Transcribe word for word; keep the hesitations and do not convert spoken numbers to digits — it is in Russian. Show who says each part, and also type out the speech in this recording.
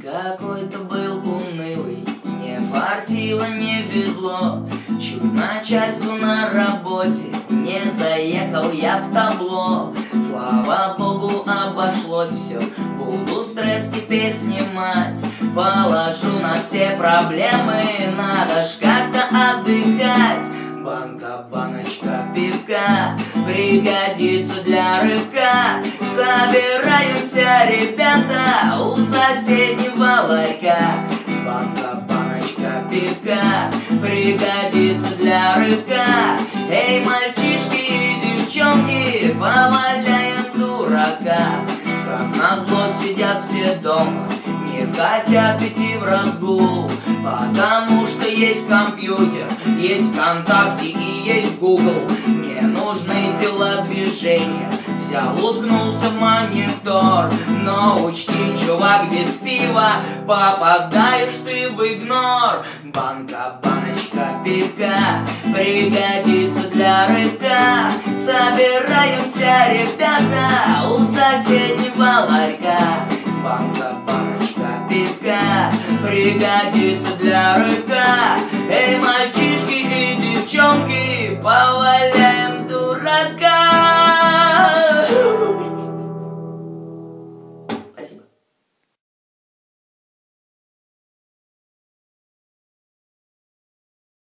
Speaker 1: какой-то был унылый, не фартило, не везло. Чуть начальству на работе не заехал я в табло. Слава богу, обошлось все, буду стресс теперь снимать. Положу на все проблемы, надо ж как-то отдыхать. Банка, баночка пивка пригодится для рывка. Собираемся, ребята, у соседнего ларька. Банка, баночка пивка пригодится для рывка. Эй, мальчишки и девчонки, поваляем дурака. Как назло сидят все дома, не хотят идти в разгул, потому что есть компьютер, есть ВКонтакте и есть Google. Не нужны телодвижения, взял, уткнулся в монитор. Но учти, чувак, без пива попадаешь ты в игнор. Банка, баночка пивка пригодится для рывка. Собираемся, ребята, у соседнего ларька. Банка, баночка пивка пригодится для рывка.